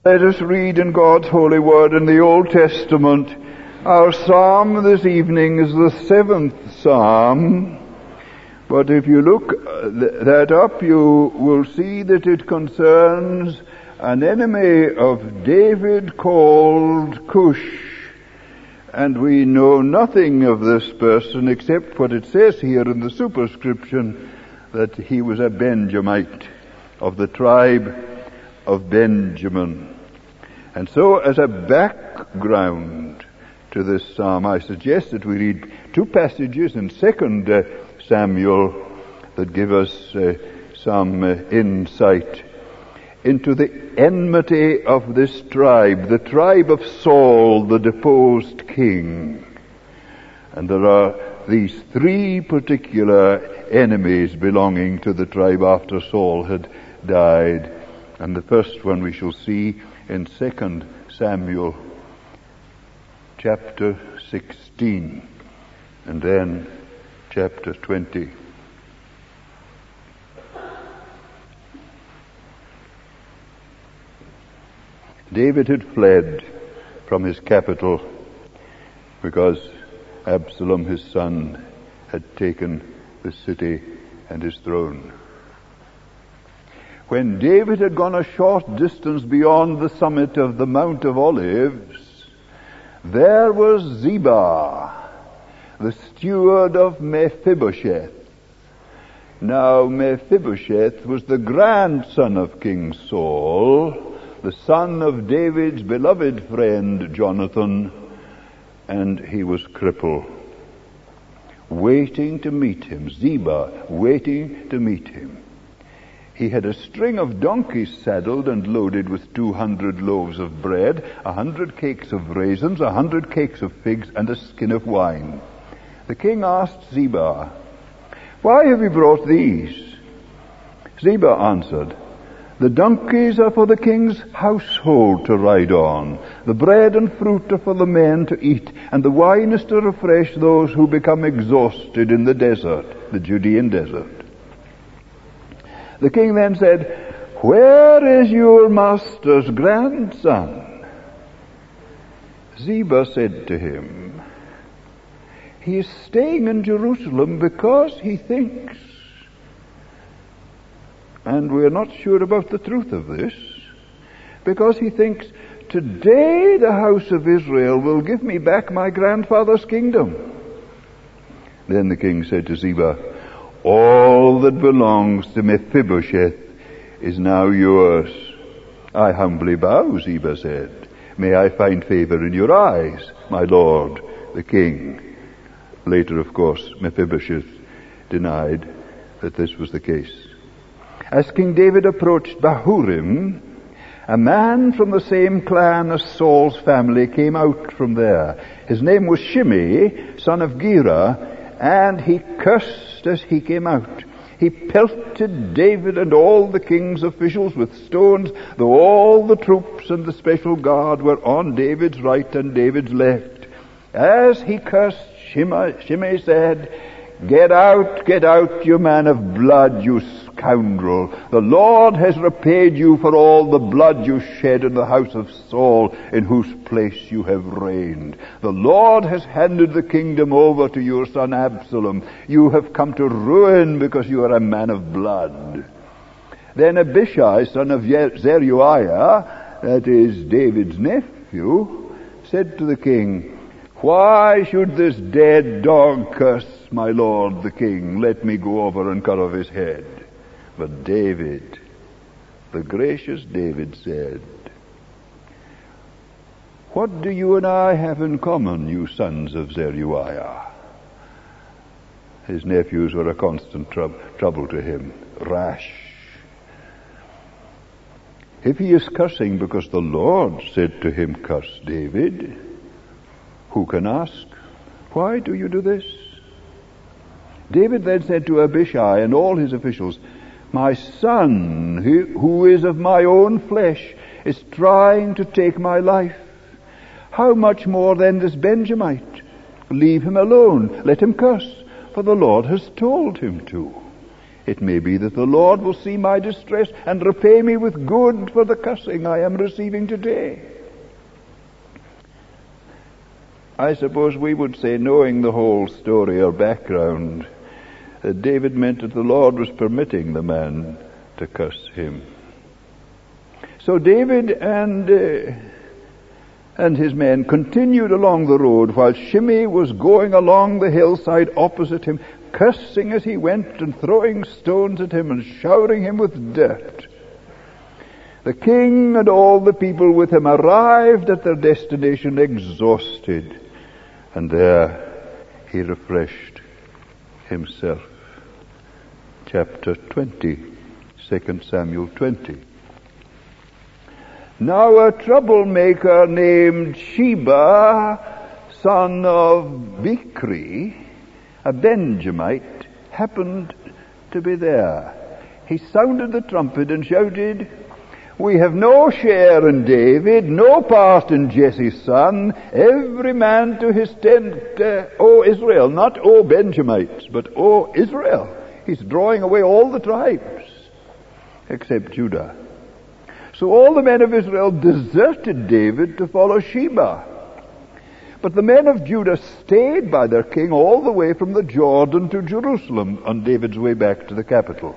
Let us read in God's holy word in the Old Testament. Our psalm this evening is the 7th psalm, but if you look that up, you will see that it concerns an enemy of David called Cush. And we know nothing of this person except what it says here in the superscription, that he was a Benjamite of the tribe of Benjamin. And so, as a background to this psalm, I suggest that we read two passages in 2 Samuel that give us some insight into the enmity of this tribe, the tribe of Saul, the deposed king. And there are these three particular enemies belonging to the tribe after Saul had died. And the first one we shall see in 2 Samuel chapter 16 and then chapter 20. David had fled from his capital because Absalom, his son, had taken the city and his throne. When David had gone a short distance beyond the summit of the Mount of Olives, there was Ziba, the steward of Mephibosheth. Now Mephibosheth was the grandson of King Saul, the son of David's beloved friend Jonathan, and he was crippled, waiting to meet him. Ziba, waiting to meet him. He had a string of donkeys saddled and loaded with 200 loaves of bread, 100 cakes of raisins, 100 cakes of figs, and a skin of wine. The king asked Ziba, "Why have you brought these?" Ziba answered, "The donkeys are for the king's household to ride on. The bread and fruit are for the men to eat, and the wine is to refresh those who become exhausted in the desert, the Judean desert." The king then said, "Where is your master's grandson?" Ziba said to him, "He is staying in Jerusalem because he thinks," and we're not sure about the truth of this, because he thinks, "Today the house of Israel will give me back my grandfather's kingdom." Then the king said to Ziba, "All that belongs to Mephibosheth is now yours." "I humbly bow," Ziba said. "May I find favor in your eyes, my lord, the king." Later, of course, Mephibosheth denied that this was the case. As King David approached Bahurim, a man from the same clan as Saul's family came out from there. His name was Shimei, son of Gera, and he cursed as he came out. He pelted David and all the king's officials with stones, though all the troops and the special guard were on David's right and David's left. As he cursed, Shimei said, get out, you man of blood, you scoundrel. The Lord has repaid you for all the blood you shed in the house of Saul, in whose place you have reigned. The Lord has handed the kingdom over to your son Absalom. You have come to ruin because you are a man of blood." Then Abishai, son of Zeruiah, that is David's nephew, said to the king, "Why should this dead dog curse my lord the king? Let me go over and cut off his head." But David, the gracious David, said, "What do you and I have in common, you sons of Zeruiah?" His nephews were a constant trouble to him, rash. If he is cursing because the Lord said to him, "Curse David," who can ask, "Why do you do this?" David then said to Abishai and all his officials, "My son, who is of my own flesh, is trying to take my life. How much more then this Benjamite? Leave him alone. Let him curse, for the Lord has told him to. It may be that the Lord will see my distress and repay me with good for the cursing I am receiving today. I suppose we would say, knowing the whole story or background, that David meant that the Lord was permitting the man to curse him. So David and his men continued along the road while Shimei was going along the hillside opposite him, cursing as he went and throwing stones at him and showering him with dirt. The king and all the people with him arrived at their destination exhausted, and there he refreshed himself. Chapter 20, 2 Samuel 20. Now a troublemaker named Sheba, son of Bichri, a Benjamite, happened to be there. He sounded the trumpet and shouted, "We have no share in David, no part in Jesse's son, every man to his tent, O Israel," not O Benjamites, but O Israel. He's drawing away all the tribes except Judah. So all the men of Israel deserted David to follow Sheba. But the men of Judah stayed by their king all the way from the Jordan to Jerusalem on David's way back to the capital.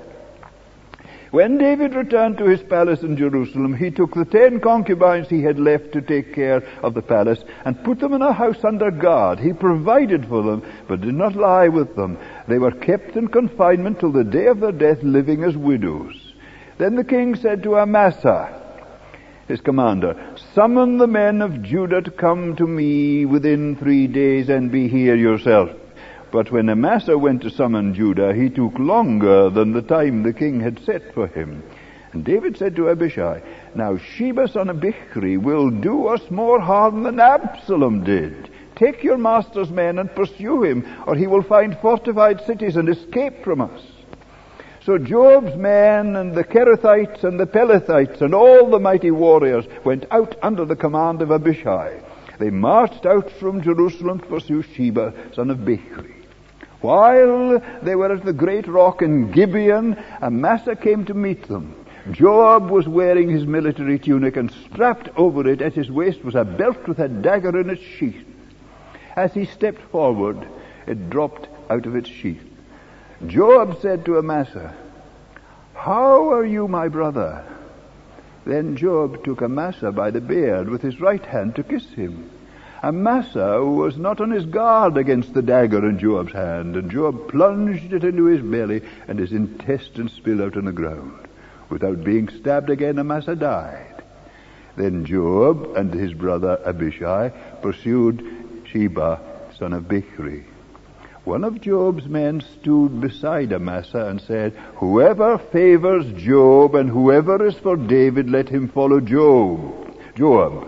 When David returned to his palace in Jerusalem, he took the 10 concubines he had left to take care of the palace and put them in a house under guard. He provided for them, but did not lie with them. They were kept in confinement till the day of their death, living as widows. Then the king said to Amasa, his commander, "Summon the men of Judah to come to me within 3 days and be here yourself." But when Amasa went to summon Judah, he took longer than the time the king had set for him. And David said to Abishai, "Now Sheba son of Bichri will do us more harm than Absalom did. Take your master's men and pursue him, or he will find fortified cities and escape from us." So Joab's men and the Kerethites and the Pelethites and all the mighty warriors went out under the command of Abishai. They marched out from Jerusalem to pursue Sheba, son of Bichri. While they were at the great rock in Gibeon, Amasa came to meet them. Joab was wearing his military tunic, and strapped over it at his waist was a belt with a dagger in its sheath. As he stepped forward, it dropped out of its sheath. Joab said to Amasa, "How are you, my brother?" Then Joab took Amasa by the beard with his right hand to kiss him. Amasa was not on his guard against the dagger in Joab's hand, and Joab plunged it into his belly, and his intestines spilled out on the ground. Without being stabbed again, Amasa died. Then Joab and his brother Abishai pursued Sheba, son of Bichri. One of Joab's men stood beside Amasa and said, "Whoever favors Joab and whoever is for David, let him follow Joab."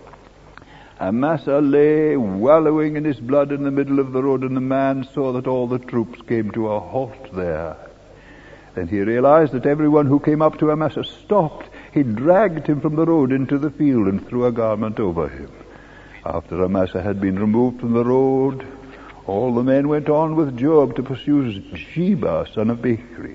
Amasa lay wallowing in his blood in the middle of the road, and the man saw that all the troops came to a halt there. Then he realized that everyone who came up to Amasa stopped. He dragged him from the road into the field and threw a garment over him. After Amasa had been removed from the road, all the men went on with Joab to pursue Sheba, son of Bichri.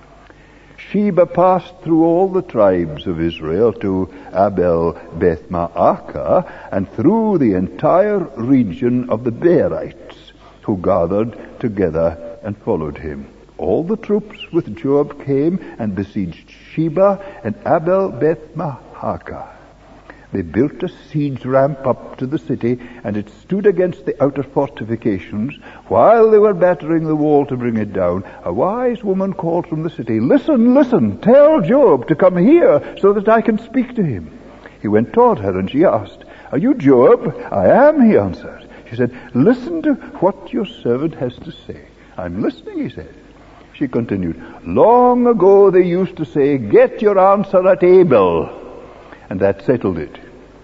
Sheba passed through all the tribes of Israel to Abel Beth-Maachah and through the entire region of the Beerites, who gathered together and followed him. All the troops with Joab came and besieged Sheba and Abel Beth-Maachah. They built a siege ramp up to the city, and it stood against the outer fortifications. While they were battering the wall to bring it down, a wise woman called from the city, "Listen, listen, tell Joab to come here so that I can speak to him." He went toward her, and she asked, "Are you Joab?" "I am," he answered. She said, "Listen to what your servant has to say." "I'm listening," he said. She continued, "Long ago they used to say, 'Get your answer at Abel,' and that settled it.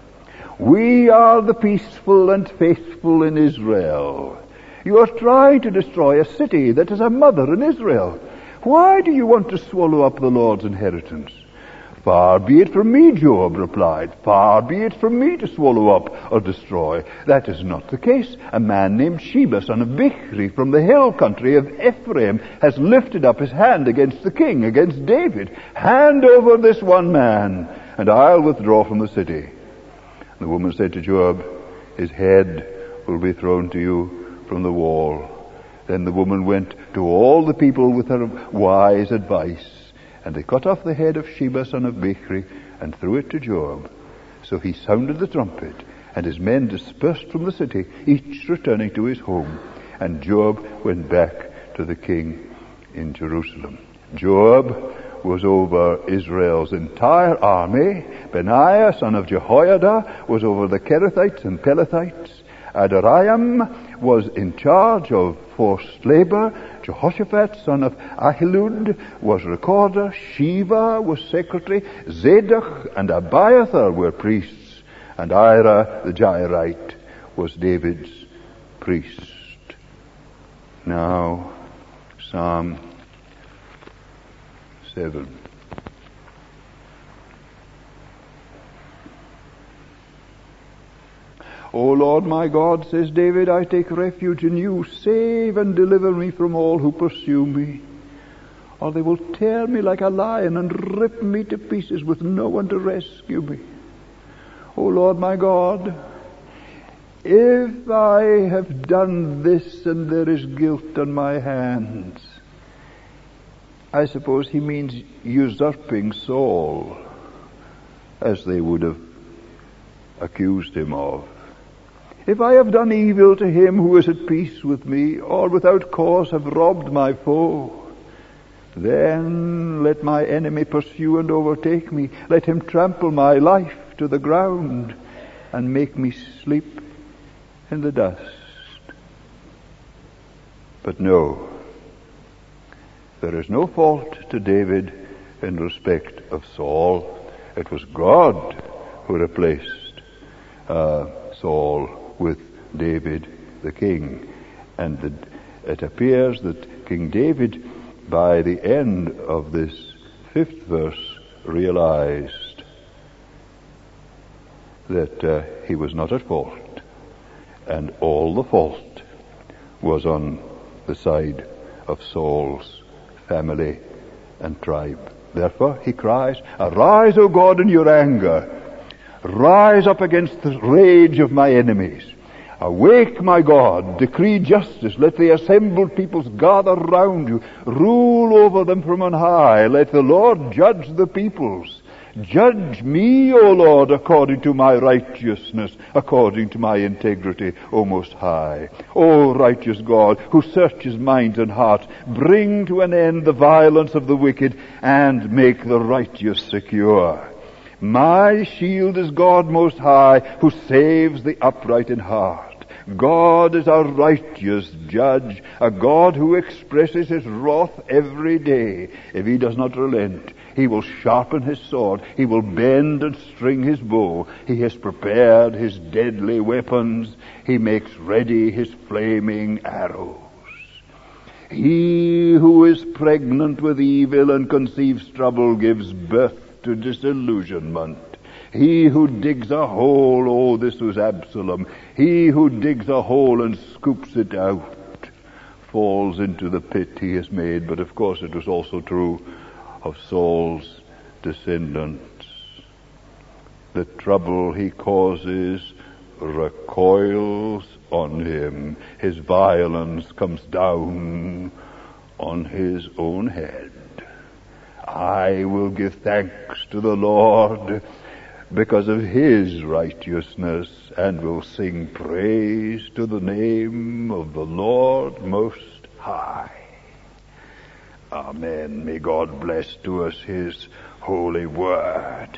We are the peaceful and faithful in Israel. You are trying to destroy a city that is a mother in Israel. Why do you want to swallow up the Lord's inheritance? Far be it from me, Job replied. Far be it from me to swallow up or destroy. That is not the case. A man named Sheba, son of Bichri, from the hill country of Ephraim, has lifted up his hand against the king, against David. Hand over this one man, and I'll withdraw from the city. The woman said to Job, his head will be thrown to you from the wall. Then the woman went to all the people with her wise advice, and they cut off the head of Sheba, son of Bichri, and threw it to Job. So he sounded the trumpet, and his men dispersed from the city, each returning to his home. And Job went back to the king in Jerusalem. Job was over Israel's entire army. Benaiah, son of Jehoiada, was over the Kerethites and Pelethites. Adoniram was in charge of forced labor. Jehoshaphat, son of Ahilud, was recorder. Sheva was secretary. Zadok and Abiathar were priests. And Ira the Jairite was David's priest. Now, Psalm 7. O Lord my God, says David, I take refuge in you. Save and deliver me from all who pursue me. Or they will tear me like a lion and rip me to pieces with no one to rescue me. O Lord my God, if I have done this and there is guilt on my hands. I suppose he means usurping Saul, as they would have accused him of. If I have done evil to him who is at peace with me, or without cause have robbed my foe, then let my enemy pursue and overtake me. Let him trample my life to the ground and make me sleep in the dust. But no, there is no fault to David in respect of Saul. It was God who replaced Saul with David the king. And it appears that King David, by the end of this 5th verse, realized that he was not at fault, and all the fault was on the side of Saul's family and tribe. Therefore he cries, Arise, O God, in your anger. Rise up against the rage of my enemies. Awake, my God, decree justice. Let the assembled peoples gather round you. Rule over them from on high. Let the Lord judge the peoples. Judge me, O Lord, according to my righteousness, according to my integrity, O Most High. O righteous God, who searches minds and hearts, bring to an end the violence of the wicked and make the righteous secure. My shield is God Most High, who saves the upright in heart. God is a righteous judge, a God who expresses his wrath every day. If he does not relent, he will sharpen his sword. He will bend and string his bow. He has prepared his deadly weapons. He makes ready his flaming arrows. He who is pregnant with evil and conceives trouble gives birth to disillusionment. He who digs a hole, oh, this was Absalom. He who digs a hole and scoops it out falls into the pit he has made. But of course it was also true of Saul's descendants. The trouble he causes recoils on him. His violence comes down on his own head. I will give thanks to the Lord because of his righteousness, and will sing praise to the name of the Lord Most High. Amen. May God bless to us his holy word.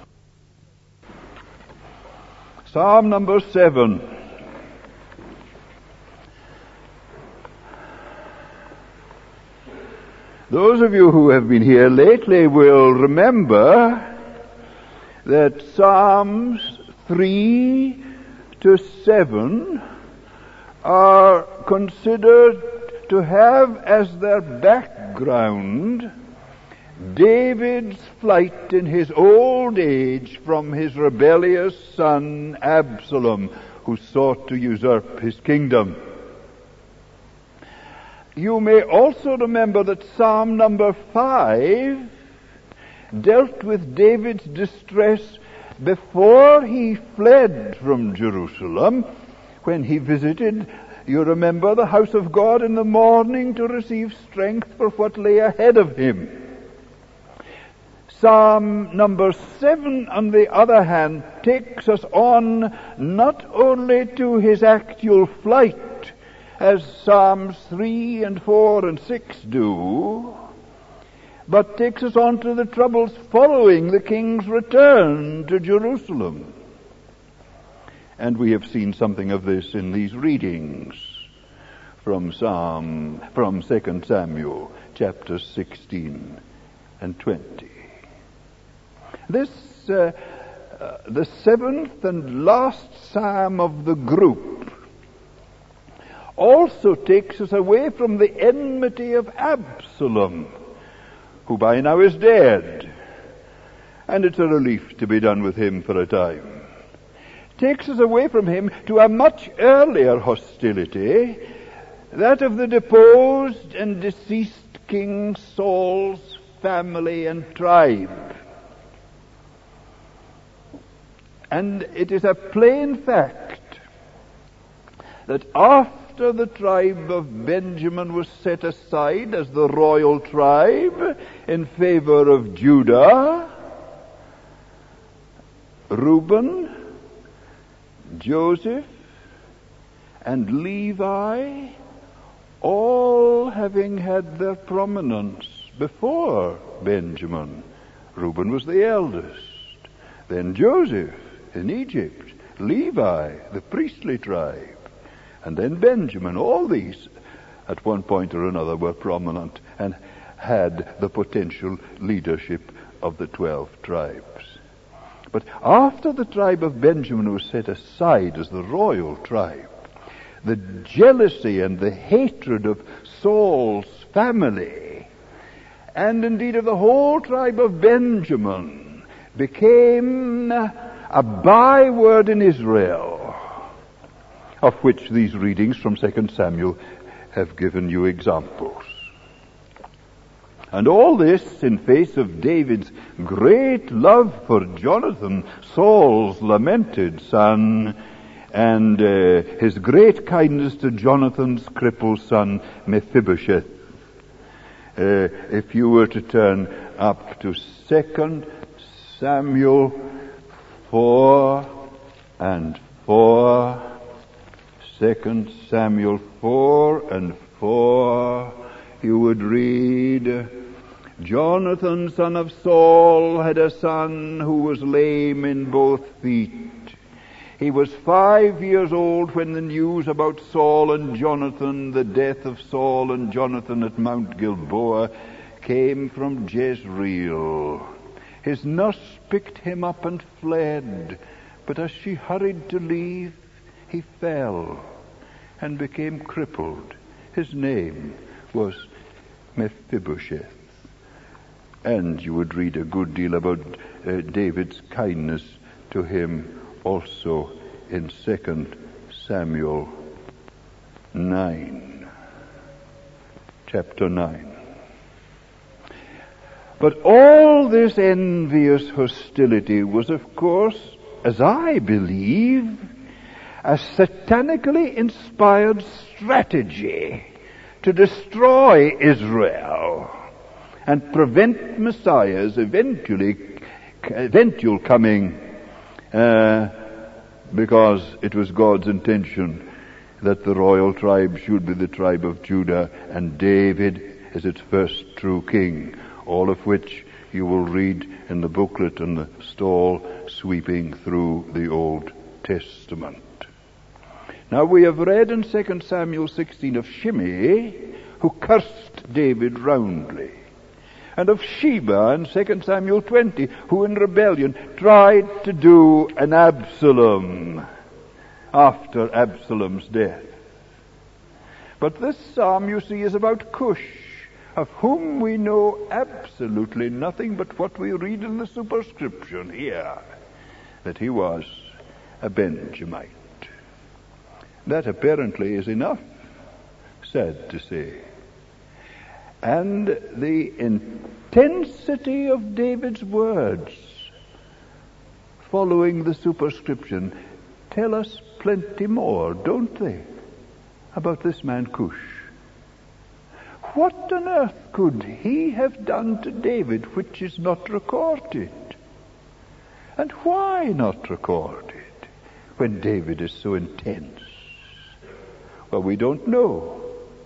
Psalm number 7. Those of you who have been here lately will remember that Psalms 3 to 7 are considered to have as their background David's flight in his old age from his rebellious son Absalom, who sought to usurp his kingdom. You may also remember that Psalm number 5 dealt with David's distress before he fled from Jerusalem, when he visited, you remember, the house of God in the morning to receive strength for what lay ahead of him. Psalm number 7, on the other hand, takes us on not only to his actual flight, as Psalms 3 and 4 and 6 do, but takes us on to the troubles following the king's return to Jerusalem. And we have seen something of this in these readings from 2 Samuel chapters 16 and 20. This, the seventh and last psalm of the group, also takes us away from the enmity of Absalom, who by now is dead, and it's a relief to be done with him for a time. Takes us away from him to a much earlier hostility, that of the deposed and deceased King Saul's family and tribe. And it is a plain fact that after the tribe of Benjamin was set aside as the royal tribe in favor of Judah, Reuben, Joseph, and Levi, all having had their prominence before Benjamin. Reuben was the eldest, then Joseph in Egypt, Levi, the priestly tribe, and then Benjamin. All these, at one point or another, were prominent and had the potential leadership of the 12 tribes. But after the tribe of Benjamin was set aside as the royal tribe, the jealousy and the hatred of Saul's family, and indeed of the whole tribe of Benjamin, became a byword in Israel, of which these readings from 2 Samuel have given you examples. And all this in face of David's great love for Jonathan, Saul's lamented son, and his great kindness to Jonathan's crippled son, Mephibosheth. If you were to turn up to 2 Samuel 4 and 4, 2 Samuel 4 and 4, you would read, Jonathan, son of Saul, had a son who was lame in both feet. He was 5 years old when the news about Saul and Jonathan, the death of Saul and Jonathan at Mount Gilboa, came from Jezreel. His nurse picked him up and fled, but as she hurried to leave, he fell and became crippled. His name was Mephibosheth. And you would read a good deal about David's kindness to him also in 2 Samuel 9, chapter 9. But all this envious hostility was, of course, as I believe, a satanically inspired strategy to destroy Israel and prevent Messiah's eventual coming, because it was God's intention that the royal tribe should be the tribe of Judah and David as its first true king, all of which you will read in the booklet in the stall sweeping through the Old Testament. Now we have read in 2 Samuel 16 of Shimei, who cursed David roundly, and of Sheba in 2 Samuel 20, who in rebellion tried to do an Absalom after Absalom's death. But this psalm, you see, is about Cush, of whom we know absolutely nothing but what we read in the superscription here, that he was a Benjamite. That apparently is enough, sad to say. And the intensity of David's words following the superscription tell us plenty more, don't they, about this man Cush. What on earth could he have done to David which is not recorded? And why not recorded when David is so intense? Well, we don't know.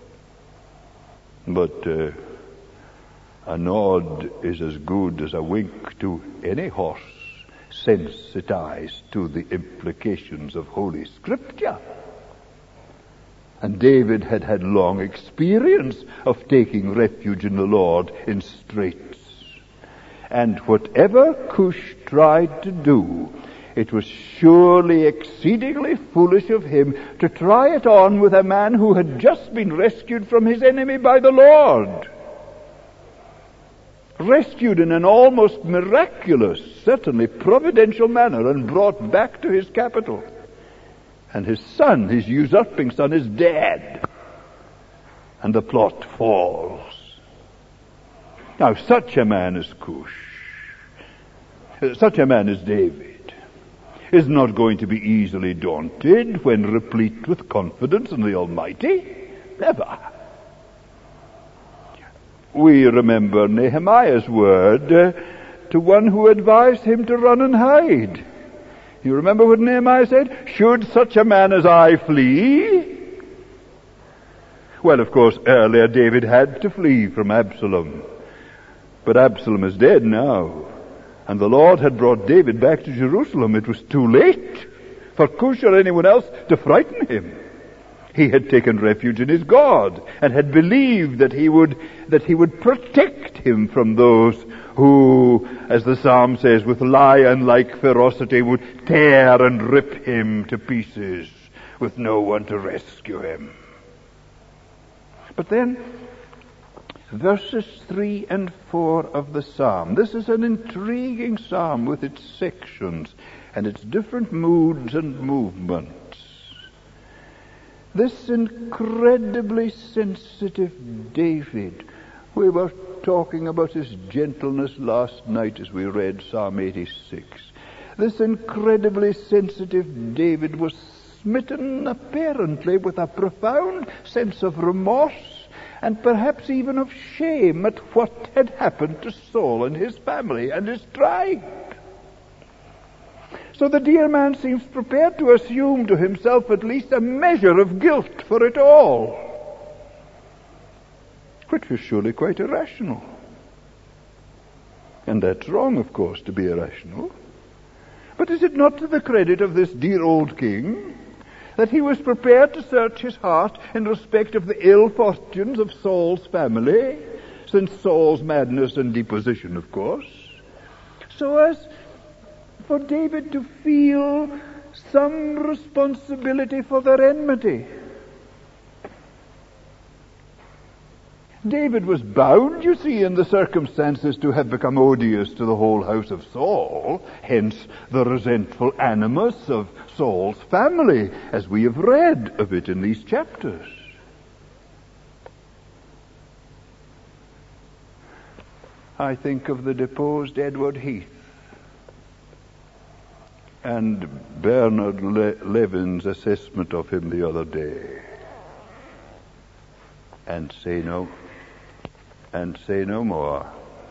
But a nod is as good as a wink to any horse sensitized to the implications of Holy Scripture. And David had had long experience of taking refuge in the Lord in straits. And whatever Cush tried to do, it was surely exceedingly foolish of him to try it on with a man who had just been rescued from his enemy by the Lord. Rescued in an almost miraculous, certainly providential manner, and brought back to his capital. And his son, his usurping son, is dead. And the plot falls. Now, such a man as Cush, such a man as David, is not going to be easily daunted when replete with confidence in the Almighty. Never. We remember Nehemiah's word to one who advised him to run and hide. You remember what Nehemiah said? Should such a man as I flee? Well, of course, earlier David had to flee from Absalom. But Absalom is dead now. And the Lord had brought David back to Jerusalem. It was too late for Cush or anyone else to frighten him. He had taken refuge in his God and had believed that he would protect him from those who, as the psalm says, with lion-like ferocity would tear and rip him to pieces with no one to rescue him. But then, verses 3 and 4 of the psalm. This is an intriguing psalm with its sections and its different moods and movements. This incredibly sensitive David, we were talking about his gentleness last night as we read Psalm 86. This incredibly sensitive David was smitten apparently with a profound sense of remorse and perhaps even of shame at what had happened to Saul and his family and his tribe. So the dear man seems prepared to assume to himself at least a measure of guilt for it all, which is surely quite irrational. And that's wrong, of course, to be irrational. But is it not to the credit of this dear old king that he was prepared to search his heart in respect of the ill fortunes of Saul's family, since Saul's madness and deposition, of course, so as for David to feel some responsibility for their enmity? David was bound, you see, in the circumstances to have become odious to the whole house of Saul, hence the resentful animus of Saul's family, as we have read of it in these chapters. I think of the deposed Edward Heath and Bernard Levin's assessment of him the other day, and say no more.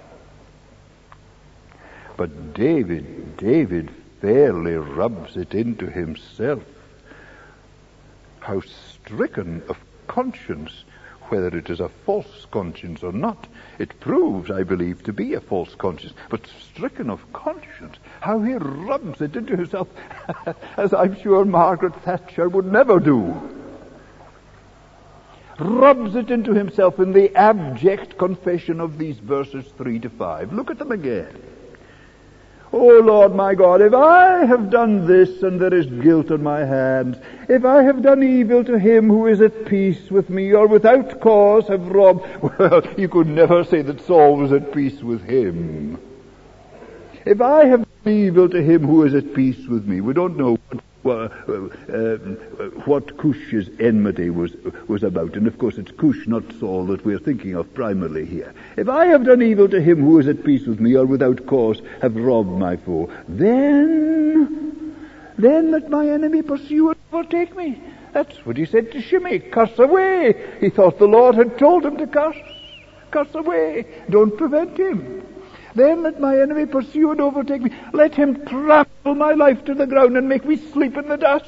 But David fairly rubs it into himself how stricken of conscience, whether it is a false conscience or not, it proves, I believe, to be a false conscience, but stricken of conscience, how he rubs it into himself, as I'm sure Margaret Thatcher would never do. Rubs it into himself in the abject confession of these verses 3 to 5. Look at them again. O Lord my God, if I have done this and there is guilt on my hands, if I have done evil to him who is at peace with me, or without cause have robbed, well, you could never say that Saul was at peace with him. If I have done evil to him who is at peace with me, we don't know what Cush's enmity was about. And of course it's Cush, not Saul, that we're thinking of primarily here. If I have done evil to him who is at peace with me, or without cause have robbed my foe, then let my enemy pursue and overtake me. That's what he said to Shimei. Curse away. He thought the Lord had told him to curse. Curse away. Don't prevent him. Then let my enemy pursue and overtake me. Let him trample my life to the ground and make me sleep in the dust.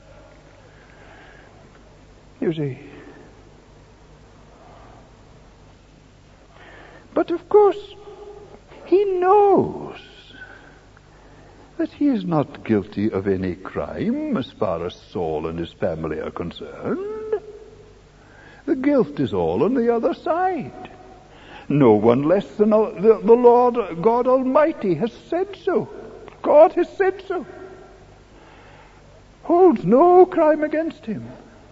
You see. But of course, he knows that he is not guilty of any crime as far as Saul and his family are concerned. The guilt is all on the other side. No one less than the Lord God Almighty has said so. God has said so. Holds no crime against him.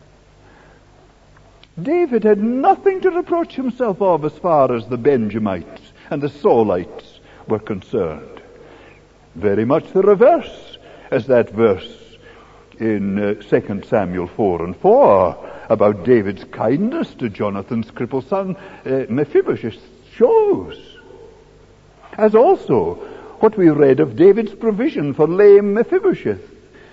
David had nothing to reproach himself of as far as the Benjamites and the Saulites were concerned. Very much the reverse, as that verse in 2 Samuel 4:4 about David's kindness to Jonathan's crippled son Mephibosheth shows. As also what we read of David's provision for lame Mephibosheth.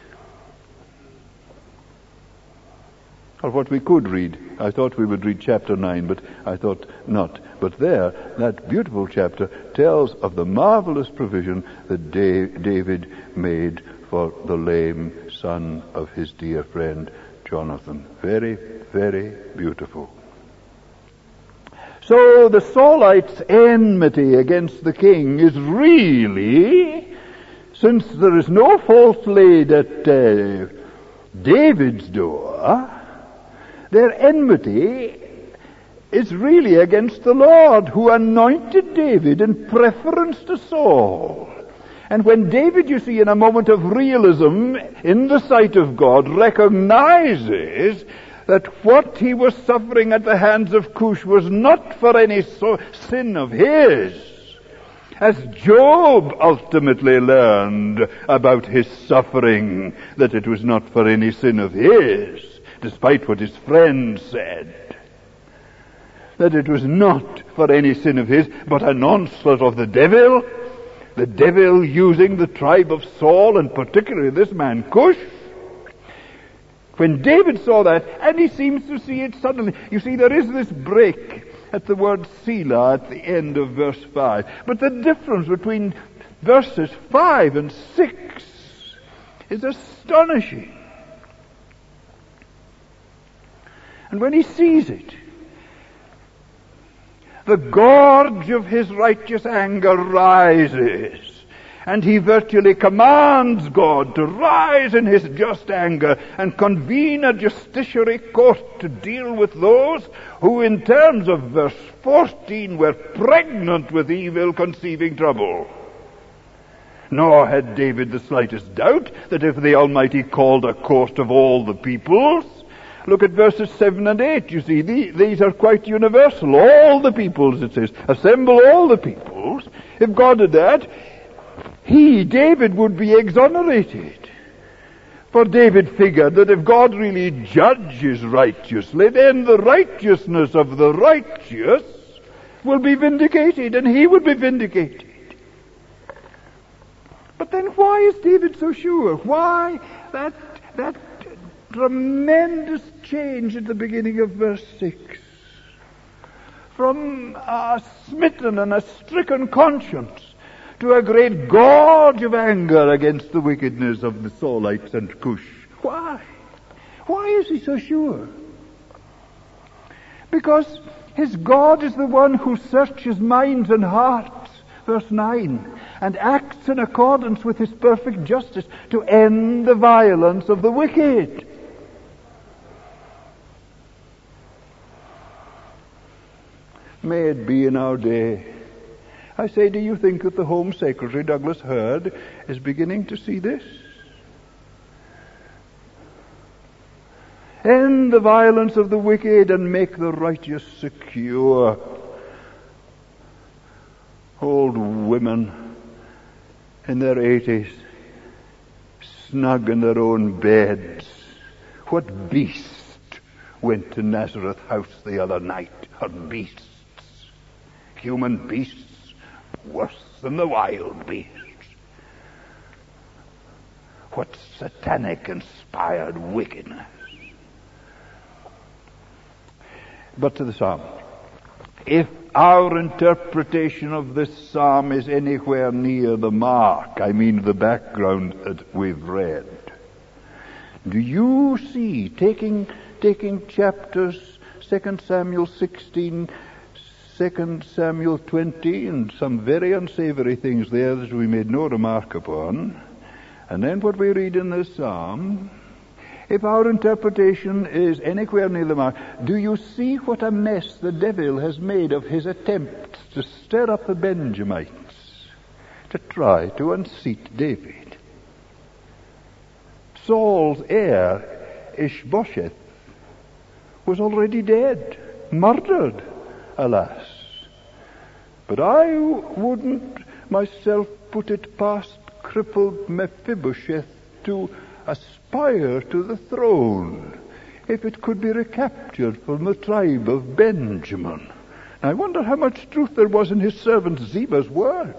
Or what we could read. I thought we would read chapter 9, but I thought not. But there, that beautiful chapter tells of the marvelous provision that David made for the lame son of his dear friend Jonathan. Very, very beautiful. So the Saulites' enmity against the king is really, since there is no fault laid at David's door, their enmity is really against the Lord, who anointed David in preference to Saul. And when David, you see, in a moment of realism in the sight of God, recognizes that what he was suffering at the hands of Cush was not for any sin of his, as Job ultimately learned about his suffering, that it was not for any sin of his, despite what his friends said, that it was not for any sin of his, but an onslaught of the devil using the tribe of Saul, and particularly this man Cush. When David saw that, and he seems to see it suddenly, you see, there is this break at the word Selah at the end of verse 5. But the difference between verses 5 and 6 is astonishing. And when he sees it, the gorge of his righteous anger rises, and he virtually commands God to rise in his just anger and convene a justiciary court to deal with those who, in terms of verse 14, were pregnant with evil, conceiving trouble. Nor had David the slightest doubt that if the Almighty called a court of all the peoples, look at verses 7 and 8, you see, these are quite universal. All the peoples, it says, assemble all the peoples. If God did that, David, would be exonerated. For David figured that if God really judges righteously, then the righteousness of the righteous will be vindicated, and he would be vindicated. But then why is David so sure? Why that tremendous change at the beginning of verse 6? From a smitten and a stricken conscience to a great gorge of anger against the wickedness of the Saulites and Cush. Why? Why is he so sure? Because his God is the one who searches minds and hearts, verse 9, and acts in accordance with his perfect justice to end the violence of the wicked. May it be in our day I say, do you think that the Home Secretary, Douglas Hurd, is beginning to see this? End the violence of the wicked and make the righteous secure. Old women in their 80s, snug in their own beds. What beast went to Nazareth House the other night? Or beasts? Human beasts, worse than the wild beasts. What satanic inspired wickedness. But to the psalm. If our interpretation of this psalm is anywhere near the mark, I mean the background that we've read, do you see, taking chapters 2 Samuel 16, 2 Samuel 20, and some very unsavory things there that we made no remark upon, and then what we read in this psalm, if our interpretation is anywhere near the mark, do you see what a mess the devil has made of his attempts to stir up the Benjamites to try to unseat David? Saul's heir, Ishbosheth, was already dead, murdered, alas. But I wouldn't myself put it past crippled Mephibosheth to aspire to the throne if it could be recaptured from the tribe of Benjamin. I wonder how much truth there was in his servant Ziba's words.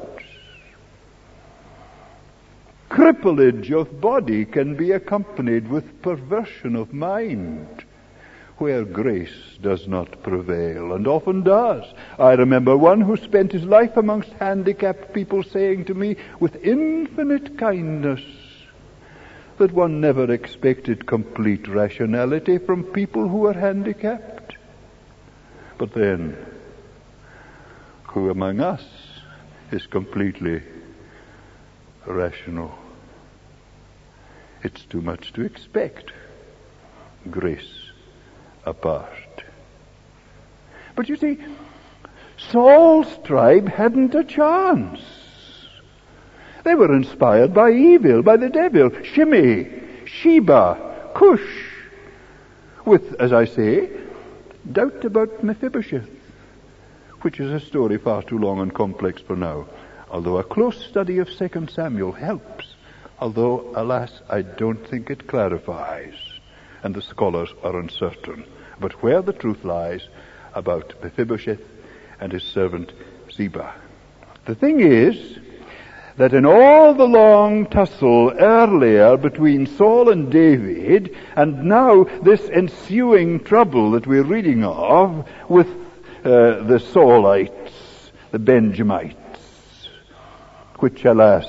Cripplage of body can be accompanied with perversion of mind where grace does not prevail, and often does. I remember one who spent his life amongst handicapped people saying to me with infinite kindness that one never expected complete rationality from people who are handicapped. But then, who among us is completely rational? It's too much to expect. Grace apart. But you see, Saul's tribe hadn't a chance. They were inspired by evil, by the devil. Shimei, Sheba, Cush. With, as I say, doubt about Mephibosheth, which is a story far too long and complex for now. Although a close study of 2 Samuel helps. Although, alas, I don't think it clarifies. And the scholars are uncertain. But where the truth lies about Mephibosheth and his servant Ziba. The thing is that in all the long tussle earlier between Saul and David, and now this ensuing trouble that we're reading of with the Saulites, the Benjamites, which, alas,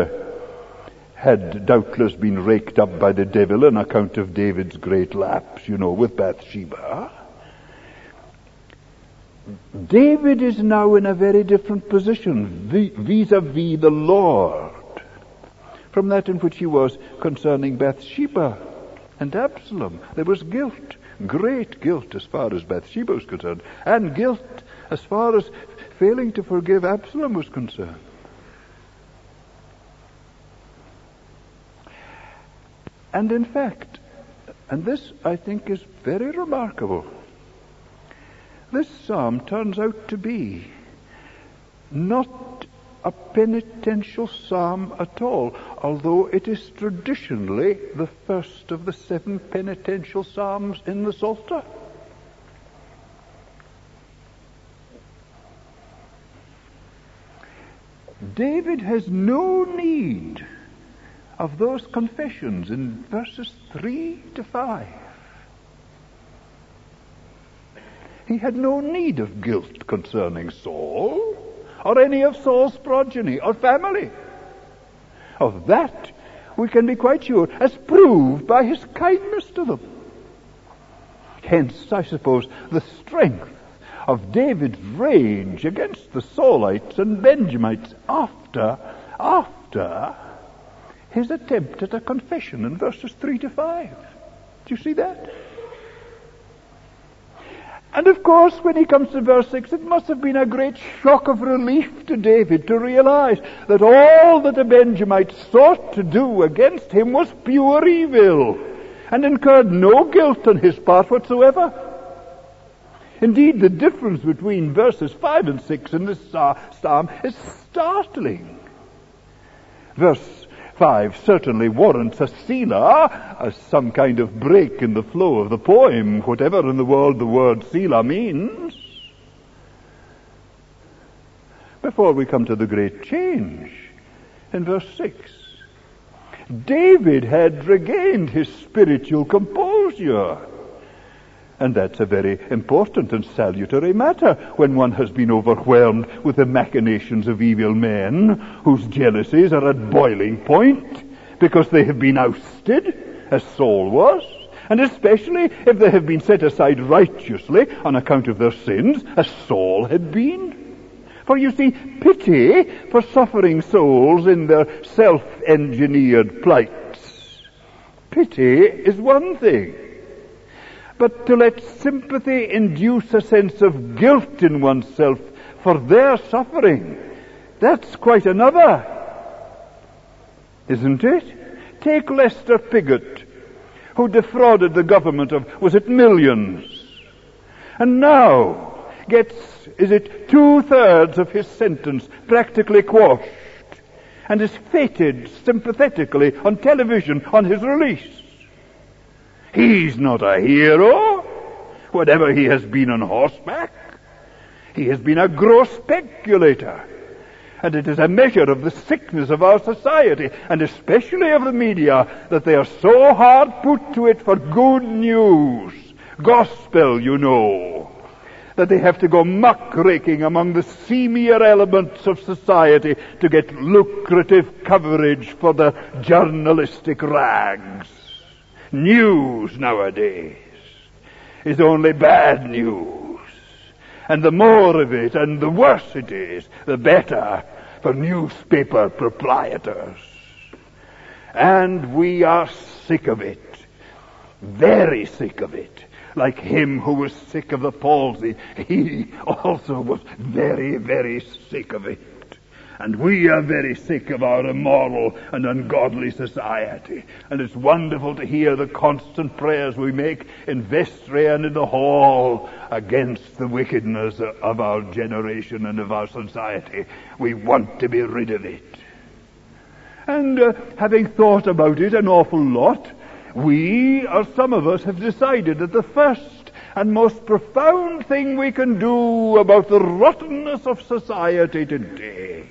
had doubtless been raked up by the devil on account of David's great lapse, with Bathsheba. David is now in a very different position vis-a-vis the Lord from that in which he was concerning Bathsheba and Absalom. There was guilt, great guilt as far as Bathsheba was concerned, and guilt as far as failing to forgive Absalom was concerned. And in fact, and this I think is very remarkable, this psalm turns out to be not a penitential psalm at all, although it is traditionally the first of the 7 penitential psalms in the Psalter. David has no need of those confessions in verses 3 to 5. He had no need of guilt concerning Saul, or any of Saul's progeny or family. Of that we can be quite sure, as proved by his kindness to them. Hence, I suppose, the strength of David's rage against the Saulites and Benjamites after his attempt at a confession in verses 3 to 5. Do you see that? And of course, when he comes to verse 6, it must have been a great shock of relief to David to realize that all that the Benjamites sought to do against him was pure evil, and incurred no guilt on his part whatsoever. Indeed, the difference between verses 5 and 6 in this psalm is startling. Verse 5 certainly warrants a Selah, as some kind of break in the flow of the poem, whatever in the world the word Selah means. Before we come to the great change, in verse 6, David had regained his spiritual composure. And that's a very important and salutary matter when one has been overwhelmed with the machinations of evil men whose jealousies are at boiling point because they have been ousted, as Saul was, and especially if they have been set aside righteously on account of their sins, as Saul had been. For you see, pity for suffering souls in their self-engineered plights. Pity is one thing. But to let sympathy induce a sense of guilt in oneself for their suffering, that's quite another. Isn't it? Take Lester Piggott, who defrauded the government of, was it millions? And now gets, is it 2/3 of his sentence practically quashed, and is feted sympathetically on television on his release. He's not a hero, whatever he has been on horseback. He has been a gross speculator. And it is a measure of the sickness of our society, and especially of the media, that they are so hard put to it for good news, gospel, you know, that they have to go muckraking among the seamier elements of society to get lucrative coverage for the journalistic rags. News nowadays is only bad news. And the more of it and the worse it is, the better for newspaper proprietors. And we are sick of it. Very sick of it. Like him who was sick of the palsy, he also was very, very sick of it. And we are very sick of our immoral and ungodly society. And it's wonderful to hear the constant prayers we make in vestry and in the hall against the wickedness of our generation and of our society. We want to be rid of it. And having thought about it an awful lot, we, or some of us, have decided that the first and most profound thing we can do about the rottenness of society today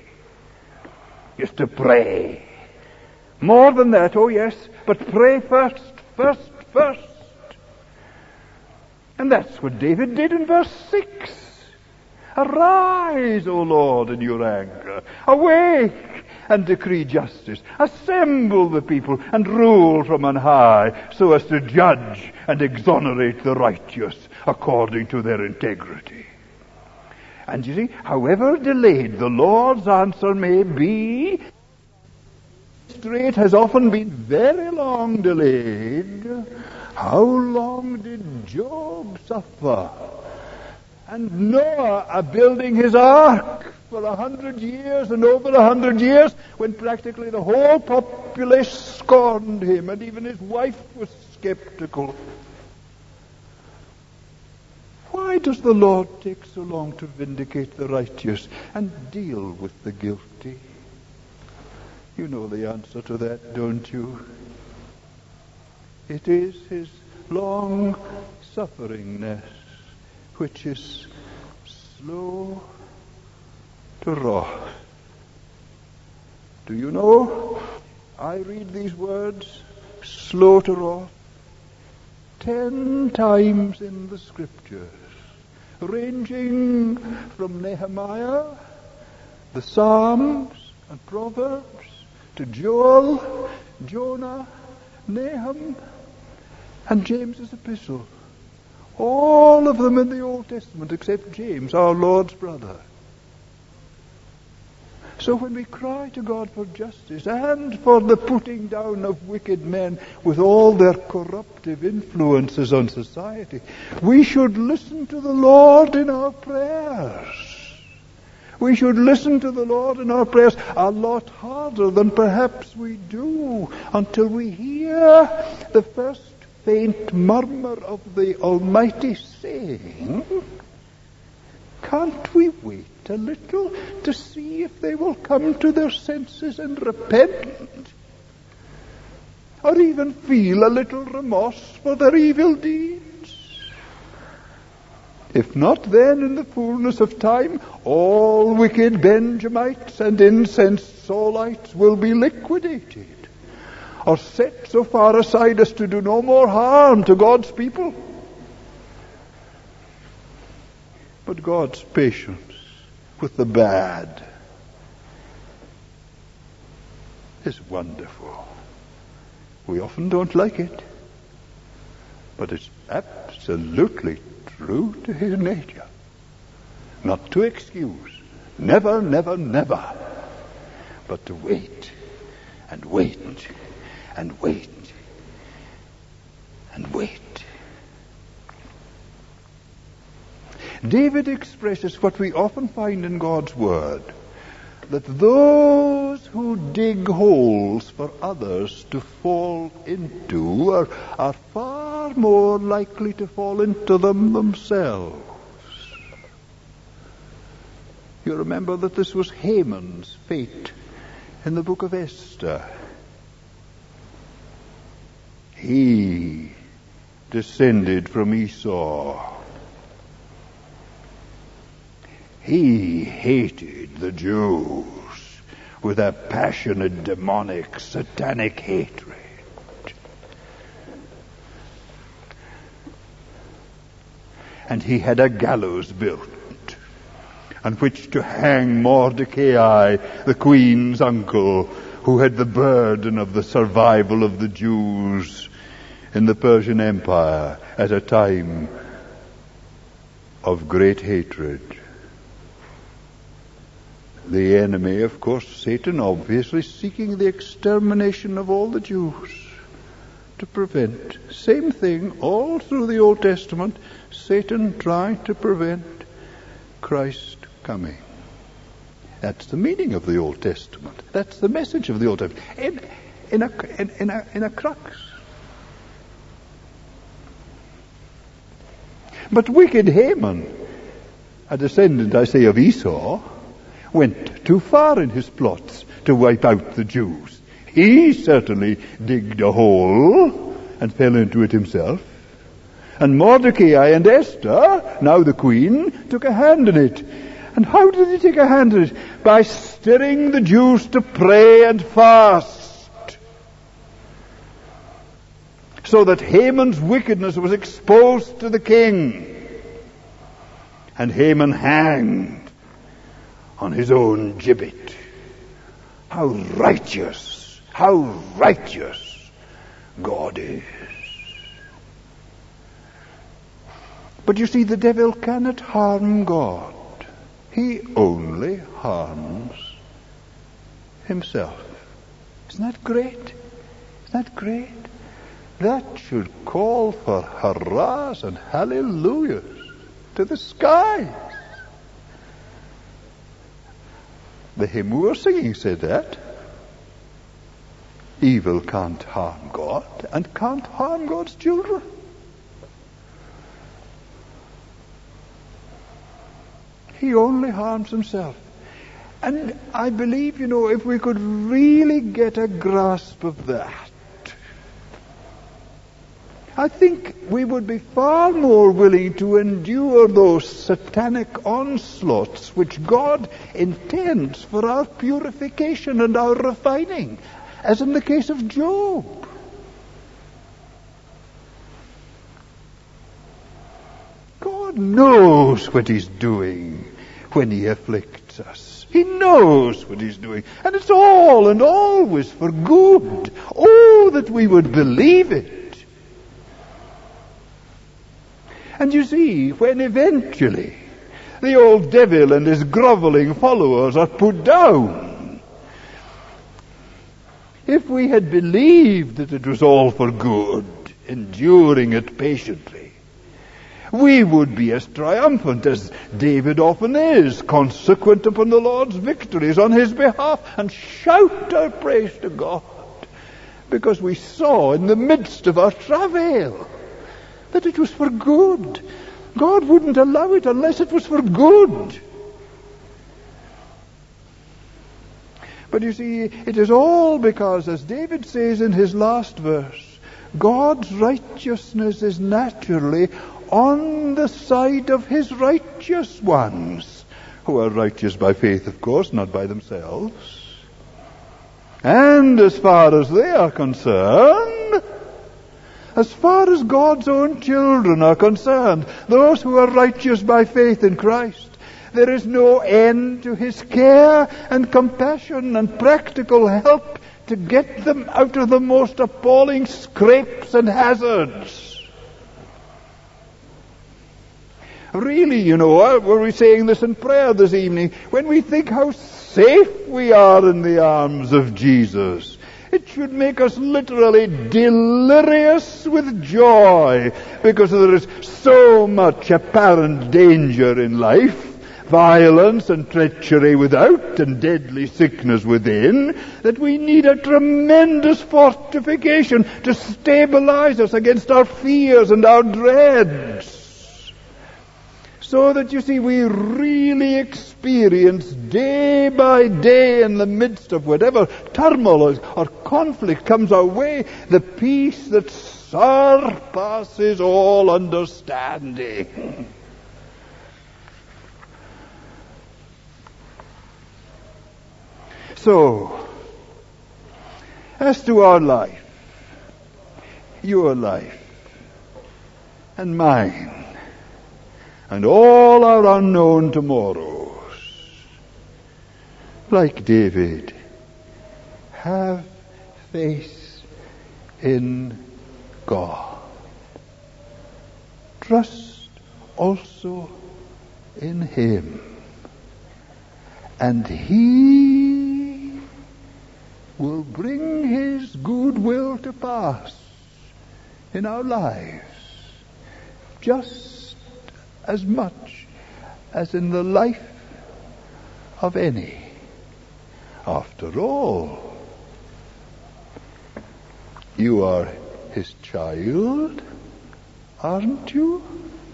is to pray. More than that, oh yes, but pray first. And that's what David did in verse 6. Arise, O Lord, in your anger. Awake and decree justice. Assemble the people and rule from on high, so as to judge and exonerate the righteous according to their integrity. And you see, however delayed the Lord's answer may be, it has often been very long delayed. How long did Job suffer? And Noah building his ark for 100 years and over 100 years, when practically the whole populace scorned him, and even his wife was skeptical. Why does the Lord take so long to vindicate the righteous and deal with the guilty? You know the answer to that, don't you? It is his long sufferingness which is slow to wrath. Do you know, I read these words, slow to wrath, 10 times in the Scriptures, ranging from Nehemiah, the Psalms and Proverbs, to Joel, Jonah, Nahum, and James's epistle. All of them in the Old Testament except James, our Lord's brother. So when we cry to God for justice and for the putting down of wicked men with all their corruptive influences on society, we should listen to the Lord in our prayers. We should listen to the Lord in our prayers a lot harder than perhaps we do, until we hear the first faint murmur of the Almighty saying, can't we wait a little to see if they will come to their senses and repent? Or even feel a little remorse for their evil deeds? If not, then in the fullness of time, all wicked Benjamites and incensed Saulites will be liquidated, or set so far aside as to do no more harm to God's people. But God's patience with the bad is wonderful. We often don't like it, but it's absolutely true to his nature. Not to excuse, never, never, never, but to wait and wait and wait and wait. David expresses what we often find in God's Word, that those who dig holes for others to fall into are far more likely to fall into them themselves. You remember that this was Haman's fate in the book of Esther. He descended from Esau. He hated the Jews with a passionate, demonic, satanic hatred. And he had a gallows built on which to hang Mordecai, the queen's uncle, who had the burden of the survival of the Jews in the Persian Empire at a time of great hatred. The enemy, of course, Satan, obviously seeking the extermination of all the Jews to prevent. Same thing all through the Old Testament, Satan trying to prevent Christ coming. That's the meaning of the Old Testament. That's the message of the Old Testament. In a crux. But wicked Haman, a descendant, I say, of Esau, went too far in his plots to wipe out the Jews. He certainly digged a hole and fell into it himself. And Mordecai and Esther, now the queen, took a hand in it. And how did he take a hand in it? By stirring the Jews to pray and fast, so that Haman's wickedness was exposed to the king. And Haman hanged on his own gibbet. How righteous God is. But you see, the devil cannot harm God. He only harms himself. Isn't that great? Isn't that great? That should call for hurrahs and hallelujahs to the skies. The hymn we were singing said that. Evil can't harm God and can't harm God's children. He only harms himself. And I believe, if we could really get a grasp of that, I think we would be far more willing to endure those satanic onslaughts which God intends for our purification and our refining, as in the case of Job. God knows what he's doing when he afflicts us. He knows what he's doing. And it's all and always for good. Oh, that we would believe it. And you see, when eventually the old devil and his groveling followers are put down, if we had believed that it was all for good, enduring it patiently, we would be as triumphant as David often is, consequent upon the Lord's victories on his behalf, and shout our praise to God, because we saw in the midst of our travail that it was for good. God wouldn't allow it unless it was for good. But you see, it is all because, as David says in his last verse, God's righteousness is naturally on the side of his righteous ones, who are righteous by faith, of course, not by themselves. And as far as they are concerned, as far as God's own children are concerned, those who are righteous by faith in Christ, there is no end to his care and compassion and practical help to get them out of the most appalling scrapes and hazards. Really, you know, were we saying this in prayer this evening, when we think how safe we are in the arms of Jesus, it should make us literally delirious with joy, because there is so much apparent danger in life, violence and treachery without, and deadly sickness within, that we need a tremendous fortification to stabilize us against our fears and our dreads. So that, you see, we really experience day by day, in the midst of whatever turmoil or conflict comes our way, the peace that surpasses all understanding. So, as to our life, your life, and mine, and all our unknown tomorrows, like David, have faith in God. Trust also in him, and he will bring his good will to pass in our lives, just as much as in the life of any. After all, you are his child, aren't you?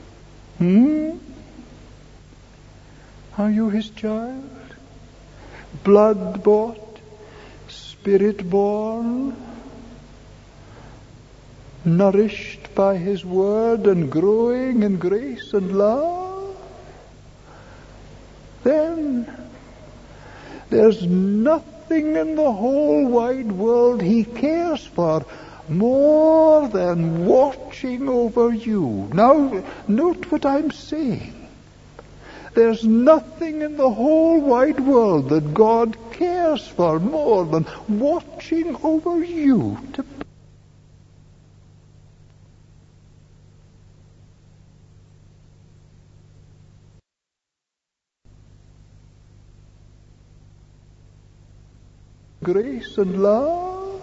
Are you his child? Blood-bought, Spirit-born, nourished by his word and growing in grace and love? Then there's nothing in the whole wide world he cares for more than watching over you. Now, note what I'm saying. There's nothing in the whole wide world that God cares for more than watching over you to grace and love.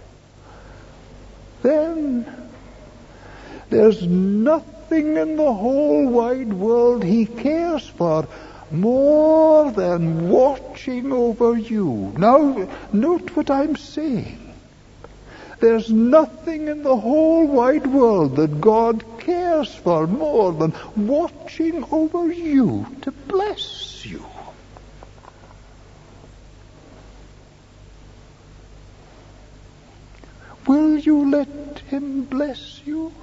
Then there's nothing in the whole wide world he cares for more than watching over you. Now, note what I'm saying. There's nothing in the whole wide world that God cares for more than watching over you to bless you. Will you let him bless you?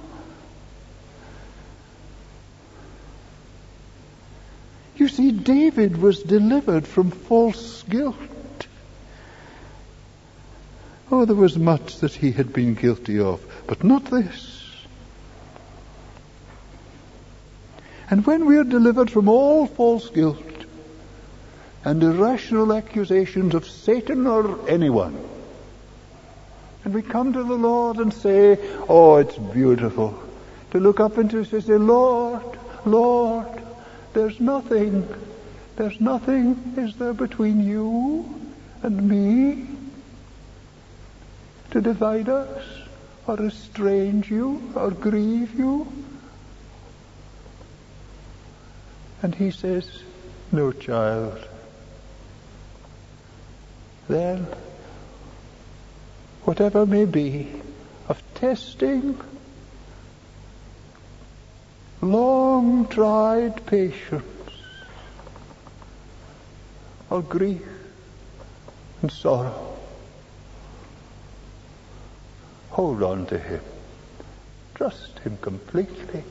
You see, David was delivered from false guilt. Oh, there was much that he had been guilty of, but not this. And when we are delivered from all false guilt and irrational accusations of Satan or anyone, and we come to the Lord and say, oh, it's beautiful to look up into His and say, Lord, Lord, there's nothing, is there, between you and me? to divide us, or estrange you, or grieve you? And he says, no, child. Then, whatever may be of testing, long-tried patience, or grief and sorrow, hold on to him. Trust him completely.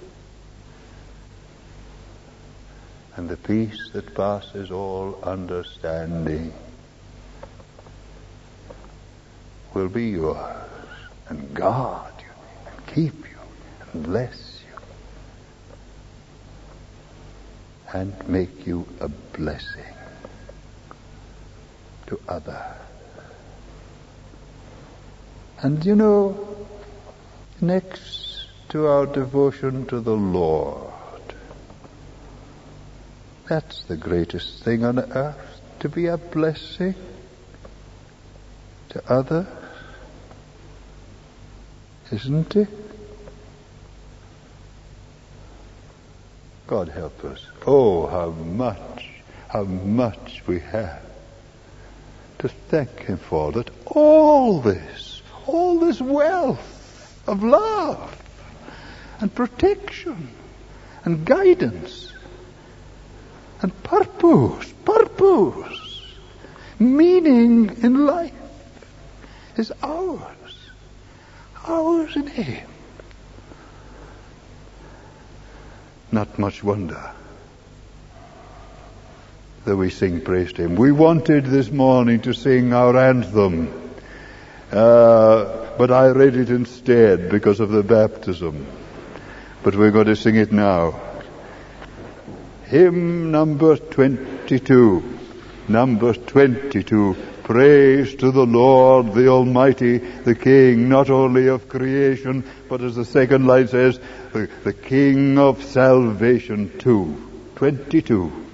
And the peace that passes all understanding will be yours, and guard you, and keep you, and bless you, and make you a blessing to others. And you know, next to our devotion to the Lord, that's the greatest thing on earth, to be a blessing to others, isn't it? God help us. Oh, how much we have to thank him for, that all this wealth of love and protection and guidance and purpose, meaning in life is ours in him. Not much wonder that we sing praise to him. We wanted this morning to sing our anthem, but I read it instead because of the baptism. But we're going to sing it now. Hymn number 22. Number 22. Praise to the Lord, the Almighty, the King, not only of creation, but as the second line says, the King of salvation too. 22.